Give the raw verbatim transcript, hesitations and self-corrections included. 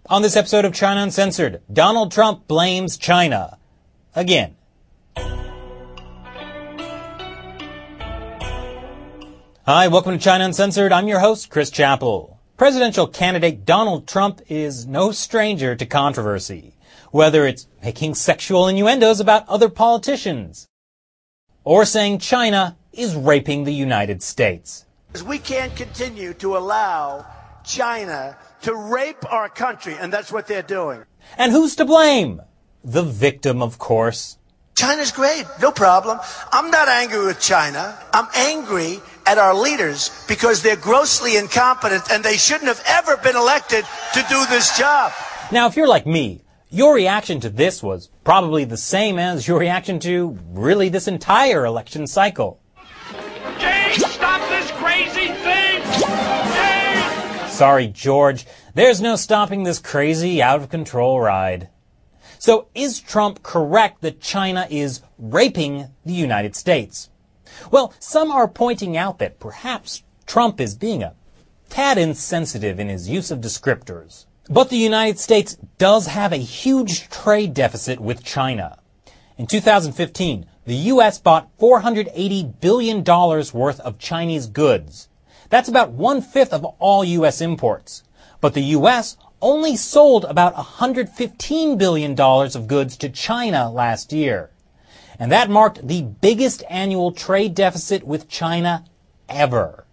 On this episode of China Uncensored, Donald Trump blames China. Again. Hi, welcome to China Uncensored. I'm your host, Chris Chappell. Presidential candidate Donald Trump is no stranger to controversy, whether it's making sexual innuendos about other politicians or saying China is raping the United States. We can't continue to allow China to rape our country, and that's what they're doing. And who's to blame? The victim, of course. China's great, no problem. I'm not angry with China. I'm angry at our leaders because they're grossly incompetent and they shouldn't have ever been elected to do this job. Now, if you're like me, your reaction to this was probably the same as your reaction to really this entire election cycle. Jay, stop this crazy thing! Jay! Sorry, George. There's no stopping this crazy, out-of-control ride. So, is Trump correct that China is raping the United States? Well, some are pointing out that perhaps Trump is being a tad insensitive in his use of descriptors. But the United States does have a huge trade deficit with China. In two thousand fifteen, the U S bought four hundred eighty billion dollars worth of Chinese goods. That's about one-fifth of all U S imports. But the U S only sold about one hundred fifteen billion dollars of goods to China last year. And that marked the biggest annual trade deficit with China ever.